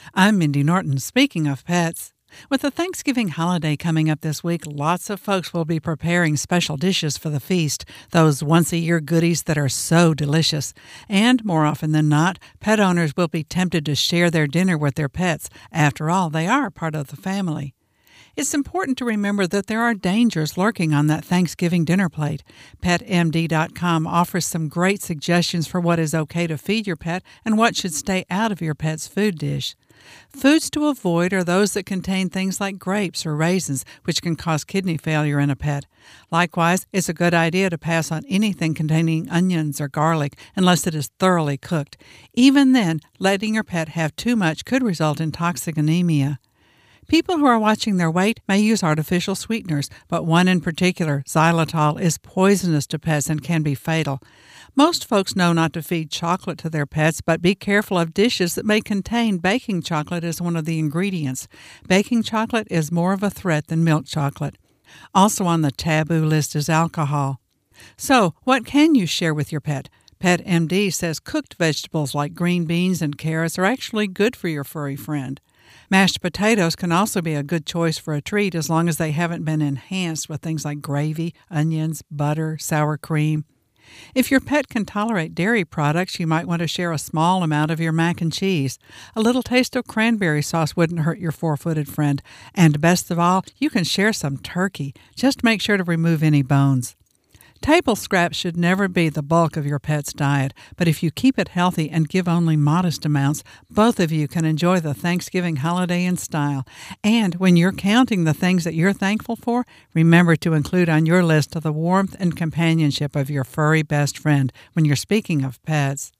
I'm Mindy Norton. Speaking of pets, with the Thanksgiving holiday coming up this week, lots of folks will be preparing special dishes for the feast, those once-a-year goodies that are so delicious. And more often than not, pet owners will be tempted to share their dinner with their pets. After all, they are part of the family. It's important to remember that there are dangers lurking on that Thanksgiving dinner plate. PetMD.com offers some great suggestions for what is okay to feed your pet and what should stay out of your pet's food dish. Foods to avoid are those that contain things like grapes or raisins, which can cause kidney failure in a pet. Likewise, it's a good idea to pass on anything containing onions or garlic unless it is thoroughly cooked. Even then, letting your pet have too much could result in toxic anemia. People who are watching their weight may use artificial sweeteners, but one in particular, xylitol, is poisonous to pets and can be fatal. Most folks know not to feed chocolate to their pets, but be careful of dishes that may contain baking chocolate as one of the ingredients. Baking chocolate is more of a threat than milk chocolate. Also on the taboo list is alcohol. So, what can you share with your pet? PetMD says cooked vegetables like green beans and carrots are actually good for your furry friend. Mashed potatoes can also be a good choice for a treat as long as they haven't been enhanced with things like gravy, onions, butter, sour cream. If your pet can tolerate dairy products, you might want to share a small amount of your mac and cheese. A little taste of cranberry sauce wouldn't hurt your four-footed friend. And best of all, you can share some turkey. Just make sure to remove any bones. Table scraps should never be the bulk of your pet's diet, but if you keep it healthy and give only modest amounts, both of you can enjoy the Thanksgiving holiday in style. And when you're counting the things that you're thankful for, remember to include on your list the warmth and companionship of your furry best friend when you're speaking of pets.